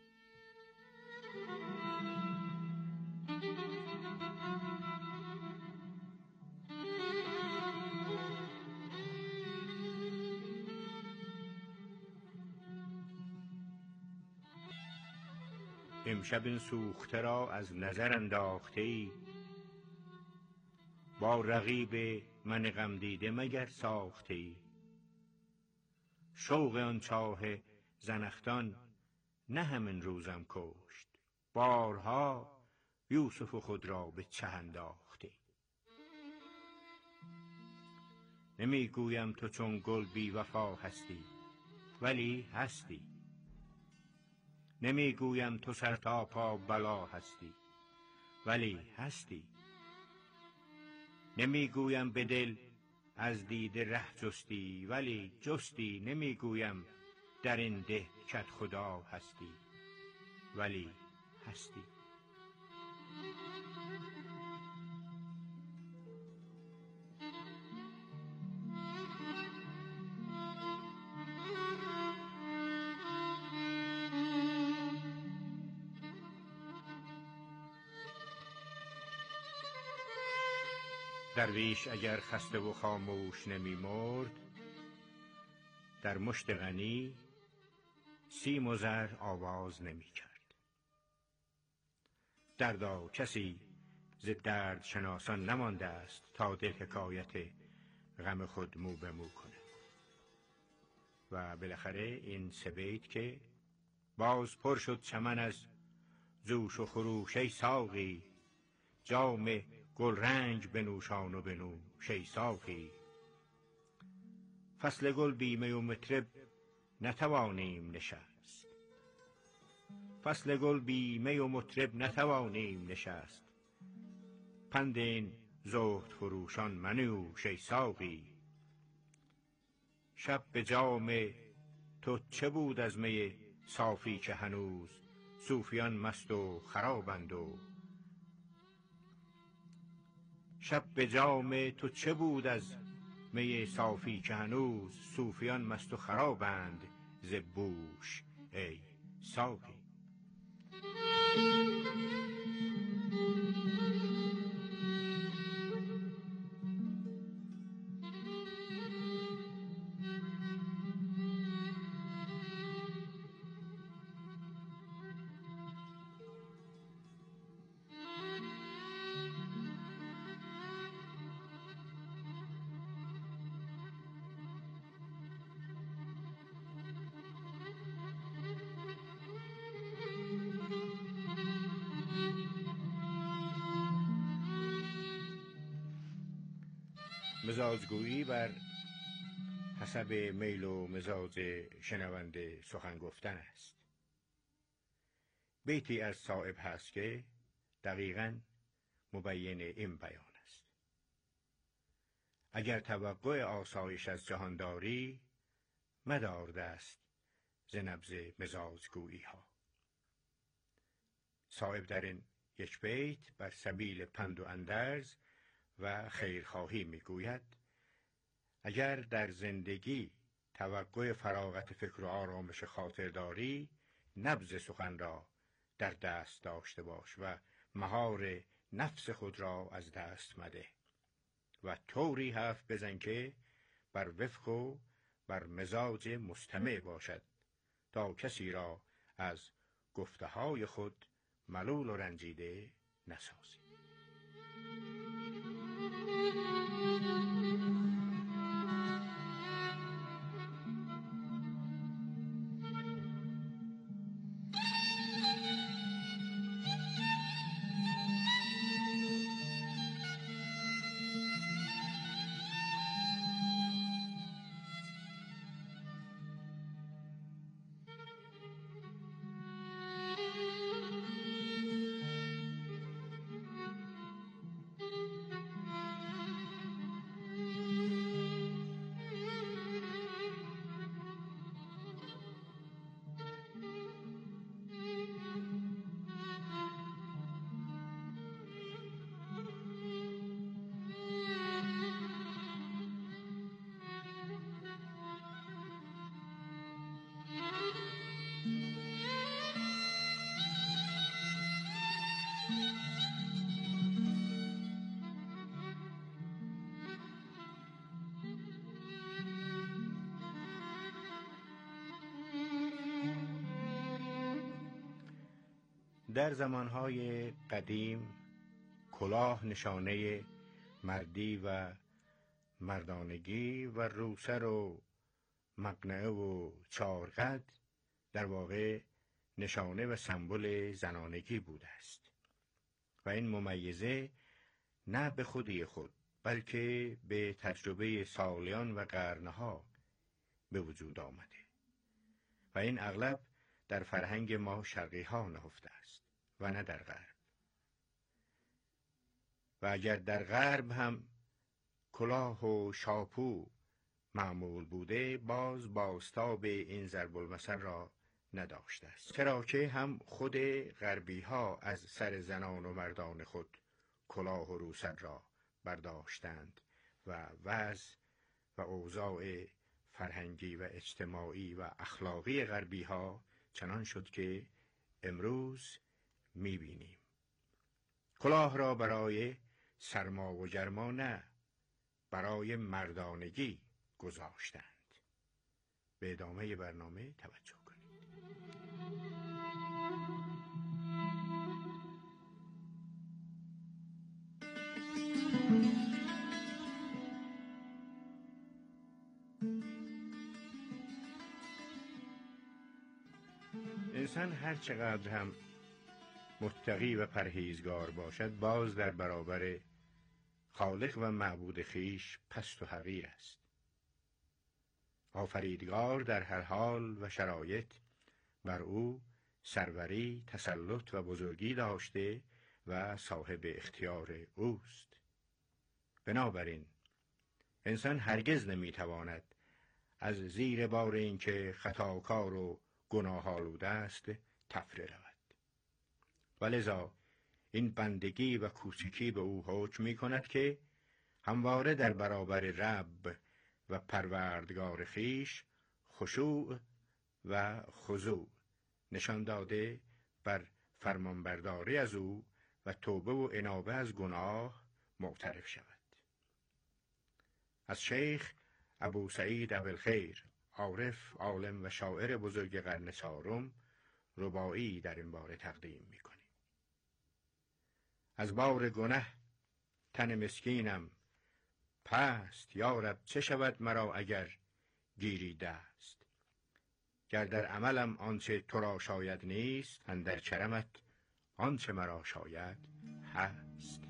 امشب این سوخته را از نظر انداخته ای، با رقیب من غم دیده مگر ساخته ای. شوق آن چاه زنخدان نه همین روزم کشت، بارها یوسف خود را به چه انداخته ای. نمی گویم تو چون گل بی وفا هستی، ولی هستی. نمی گویم تو سر تا پا بلا هستی، ولی هستی. نمی گویم به دل از دیده ره جستی، ولی جستی. نمی گویم در این ده کت خدا هستی، ولی هستی. درویش اگر خسته و خاموش نمی مرد، در مشت غنی سیم و زر آواز نمی کرد. دردا کسی ز درد شناسان نمانده است، تا دل حکایت غم خود مو به مو کنه. و بالاخره این سه بیت که باز پر شد چمن از جوش و خروش، ای ساقی جام گل رنگ بنوشان و بنوش ای ساقی. فصل گل بی می و مطرب نتوانیم نشست، فصل گل بی می و مطرب نتوانیم نشست. پند این زهد فروشان منوش ای ساقی. شب به جام تو چه بود از می صافی که هنوز صوفیان مست و خرابند و شب به جام تو چه بود از می صافی که هنوز صوفیان مست و خرابند ز بوش ای ساقی. مزاجگویی بر حسب میل و مزاج شنونده سخن گفتن است. بیتی از صائب هست که دقیقاً مبین این بیان است: اگر توقع آسایش از جهان داری، مدار دست ز نبض مزاجگویی ها. صائب در این یک بیت بر سبیل پند و اندرز و خیرخواهی میگوید اگر در زندگی توقع فراغت فکر و آرامش خاطر داری، نبض سخن را در دست داشته باش و مهار نفس خود را از دست مده و طوری حرف بزن که بر وفق و بر مزاج مستمع باشد، تا کسی را از گفته‌های خود ملول و رنجیده نسازی. در زمانهای قدیم کلاه نشانه مردی و مردانگی و روسر و مقنعه و چارقد در واقع نشانه و سمبل زنانگی بوده است و این ممیزه نه به خودی خود بلکه به تجربه سالیان و قرنها به وجود آمده و این اغلب در فرهنگ ما شرقی ها نهفته است و نه در غرب. و اگر در غرب هم کلاه و شاپو معمول بوده، باز بازتاب این ضرب المثل را نداشته است، چرا که هم خود غربی ها از سر زنان و مردان خود کلاه و روسر را برداشتند و وضع و اوضاع فرهنگی و اجتماعی و اخلاقی غربی ها چنان شد که امروز میبینیم. کلاه را برای سرما و گرما نه، برای مردانگی گذاشتند. به ادامه برنامه توجه کنید. انسان هر چقدر هم متقی و پرهیزگار باشد، باز در برابر خالق و معبود خیش پست و حقیر است. آفریدگار در هر حال و شرایط بر او سروری، تسلط و بزرگی داشته و صاحب اختیار اوست. بنابراین انسان هرگز نمیتواند از زیر بار اینکه خطاکار و گناه آلوده است تفره رود. ولذا این بندگی و کوچکی به او حکم می کند که همواره در برابر رب و پروردگار خیش خشوع و خضوع نشان داده بر فرمانبرداری از او و توبه و انابه از گناه معترف شود. از شیخ ابو سعید ابوالخیر، عارف، عالم و شاعر بزرگ قرن چهارم، رباعی در این باره تقدیم می کنیم. از بار گنه تن مسکینم پست، یارب چه شود مرا اگر گیری دست. گر در عملم آنچه تو را شاید نیست، اندر کرمت آنچه مرا شاید هست.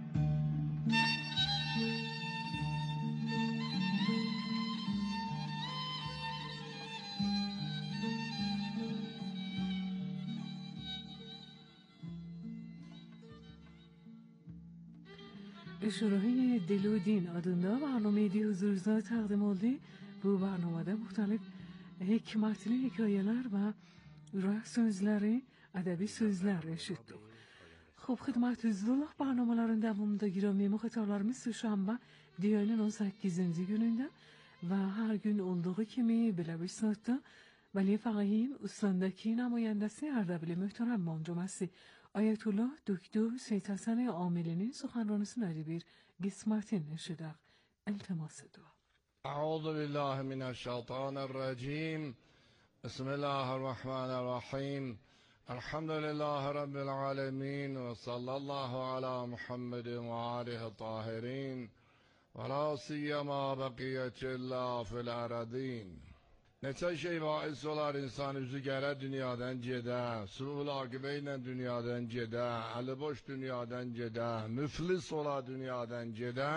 اشاره دل و دین adında برنامه دی huzurunuzda تقدیم oldu. Bu برنامede muhtelif hikmetli hikayeler ve rah sözleri, ədəbi sözler eşittik. Xo'p, xidmatinizda barnomalarin davomida giromiy muxatablarimiz seshanba diyonun on sakkizinchi günündə və hər gün olduğu kimi belə bir saatda Vali Faqihim Ustandaki namoyandasi Ərdəbili möhtərəm mamcuməsi Ayetullah Döktür Seyid Həsən Amilinin سخنرانی‌سini bir qismətin eşidək. التماس دعا. أعوذ بالله من الشيطان الرجيم. بسم الله الرحمن الرحيم. الحمد لله رب العالمين وصلى الله على محمد وآله الطاهرين ولا سيما بقية الله في الأرضين. Neçə şey vaiz olar insan üzü gələ dünyadan gedə, suğul aqibə ilə dünyadan gedə, əli boş dünyadan gedə, müflis ola dünyadan gedə.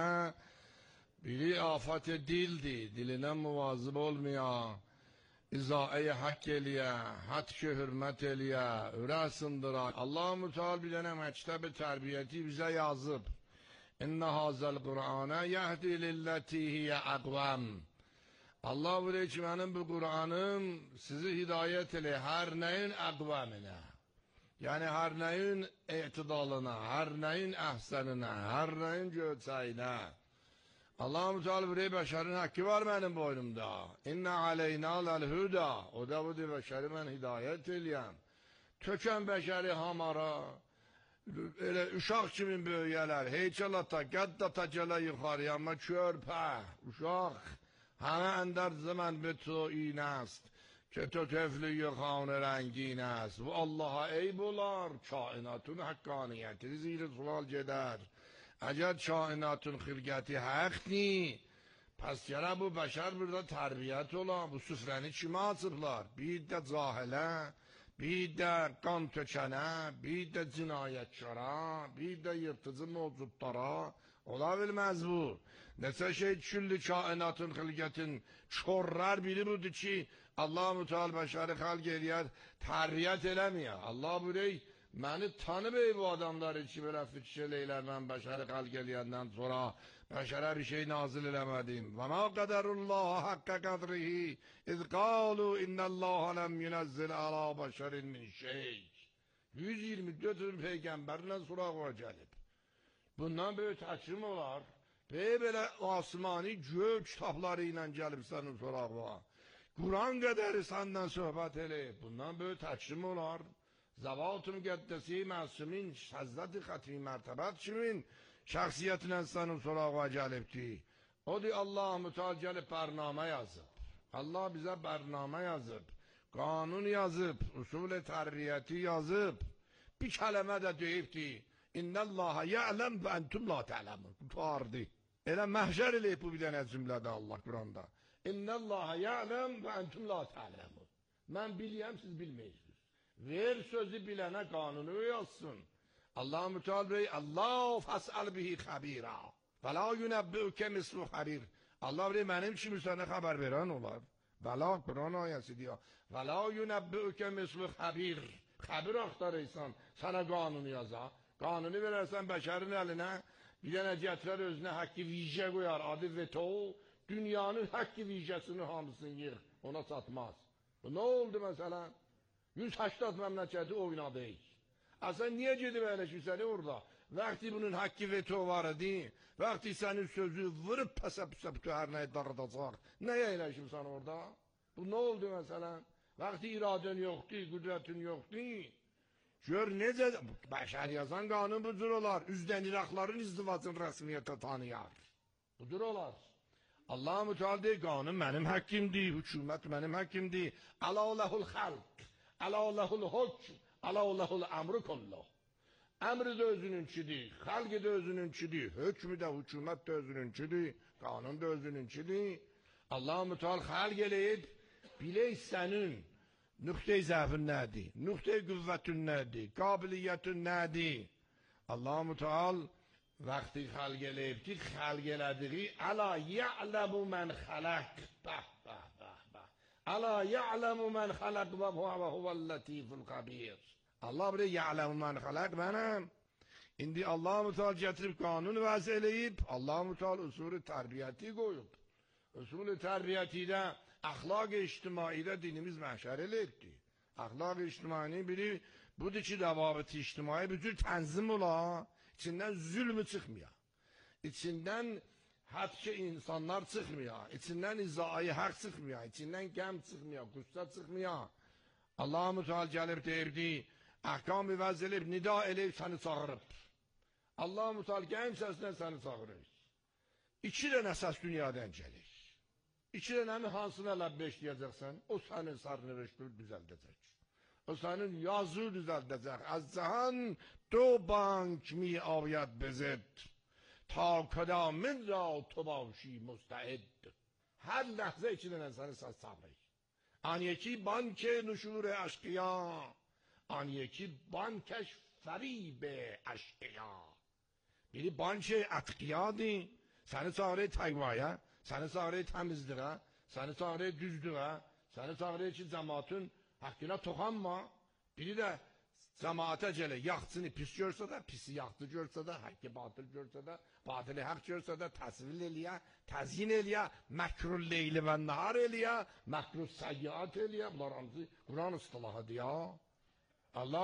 Biri afat dildir, dilinə muvazib olmaya, izah-ı haqq eləyə, haqq-ı hürmət eləyə, ürə sındıra. Allah-u Teala bir dənə məktəb-i tərbiyyəti bizə yazıb. İnnə hazəl Qur'anə yəhdi lilləti hiyə əqvəm. Allah buyuruyor ki benim bu Kur'an'ım sizi hidayet ile her neyin akvamine, yani her neyin itidalına, her neyin ehsenine, her neyin göğseyine. Allah-u Teala buyuruyor beşerin hakkı var benim boynumda. İnne aleyna lel huda. O da bu diyor beşeri ben hidayet eləyəm. Tökən beşeri hamara, öyle uşaq kimin böyüyeler, heykel ata, qədd ata gələ yuxarıya, amma körpə, uşaq. همه اندر زمن به تو این است که تو طفلی خانه رنگین است و الله ای بولار کائناتون حقانیتی زیر سوال جدر اگر کائناتون خلقتی حق نی پس چرا bu بشر burada tərbiyət ola bu süfrəni kimə açıblar bir də zahilə bir də qan tökənə bir də cinayətçara bir də yırtıcı mevcudlara ola bilməz bu neçə şey küllü kainatın xilqətin çorrar biri budur ki Allah-u Teala bəşəri xalq eləyər tərbiyət eləməyə Allah burayı məni tanıb ey bu adamları ki belə fikir eləylər mən bəşəri xalq eləyəndən sonra bəşərə bir şey nazil eləmədim və mə qədərullaha haqqə qədrihi iz qalu innəllaha ləm yunəzzil əla bəşərin min şey yüz iyirmi dörd il peyğəmbərlə soraq var gəlib bundan böyük təkrim olar belə asmani gök kitabları ilə gəlib sənin soraq var Kur'an qədəri səndən söhbət eləyib bundan böyük təkrim olar Zavat-ı müqəddəsi məsumin Həzrət-i xətmi mərtəbət kimin şəxsiyyətinə sənin sorağa gəlibdi. O di Allah müteal gəlib bərnamə yazıb. Allah bizə bərnamə yazıb. Qanun yazıb. Usul-i tərbiyyəti yazıb. Bir kələmə də deyibdi. İnnəllaha ya'ləm və entum la ta'ləmun. Tuardı. Elə məhşər eləyib bu bir dənə cümlədə Allah Quranda. İnnəllaha ya'ləm və entum la ta'ləmun. Mən biliyəm, siz bilməyirsiniz. Ver sözü bilənə qanunu yazsın. Allah müteal bey Allah fas'al bihi xabira. Və la yunəbbi'ükə mislu xabir. Allah bey mənim kimi sənə xəbər verən olar. Və la Quran ayəsi deyir. Və la yunəbbi'ükə mislu xabir. Xəbir axtarırsan, sənə qanunu yaza. Qanunu verərsən bəşərin əlinə, bir dənə gətirər özünə haqqı vicə qoyar, adı veto. Dünyanın haqqı vicəsini hamısını yığ, ona satmaz. Bu nə oldu məsələn? yüz səksən məmləkəti oynadı. Aslında niye gedib əyləşirsən orada? Vaxtı bunun haqqı veto var idi. Vaxtı sənin sözü vırıb pəsə-pəsə bütün hər nəyi dağıdacaq. Nəyə əyləşirsən orada? Bu nə oldu məsələn? Vaxtı iradın yoxdur, qüdrətin yoxdur. Gör necə, bəşər yazan qanun budur olar. Üzdən İraqların izdivacın rəsmiyyətə tanıyar. Budur olar. Allah-u Müteal deyir, qanun mənim həkkimdir, hükümət mənim həkkimdir. Alâləhul xalq, alâləhul hukm. Allahul əmri kulluh. Əmri də özününkidir, xalqı da özününkidir, hökmü də, hükümət də özününkidir, qanun da özününkidir. Allah-u Müteal xalq eləyib, bilək sənin nöqtə-i zəfin nədir, nöqtə-i qüvvətin nədir, qabiliyyətin nədir. Allah-u Müteal vaxtı xalq eləyib ki, xalq elədiği əla ya'ləmu mən xələq. Bəh, bəh, bəh, bəh. Əla ya'ləmu mən xələq və huvəl-lətiful xabir. Allah buraya ya'ləmu mən xələq mənəm. İndi Allah-u Müteal gətirib qanun vəz eləyib, Allah-u Müteal usulü tərbiyyəti qoyub. Usulü tərbiyyətidə, əxlaq-ı ictimaidə dinimiz məhşər eləyibdir. Əxlaq-ı ictimainin biri budur ki, dəvabıt-ı ictimai bütün tənzim ola, içindən zülmü çıxmıyor. İçindən hətta insanlar çıxmıyor, içindən izai haq çıxmıyor, içindən qəm çıxmıyor, qüssə çıxmıyor. Allah-u Müteal gəlib deyirdi, əhkam-ı vəz eləyib, nida eləyib səni çağırıb. Allah-u Müteal qəm səsinə səni çağırır. İki dənə səs dünyadan gəlir. İki dənəmi hansına ləbbeş deyəcəksən, o sənin sərnirişdir düzəldəcək. O sənin yazı düzəldəcək. Əz-zəhan dو bank mi آید بزد تا کدامین را تو باشی مستعد. هر لحظه iki dənə səni səs çağırır. An yeki bank nuşur aşqiya, an yeki bankəş fərib aşqiya. Biri bank atqiyadır, səni çağırır təqvaya, səni çağırır təmizliğə, səni çağırır düzlüğə, səni çağırır ki, cəmaatın haqqına toxanma. Biri də cəmaata gələ, yaxçını pis görsə də, pisi yaxçı görsə də, haqqı batıl görsə də, batılı haq görsə də, təsvil eləyə, təzyin eləyə, məkrul leyli və nahar eləyə, məkrul səyyat eləyə. Bunlar hamısı Quran istilahıdır ya. Allah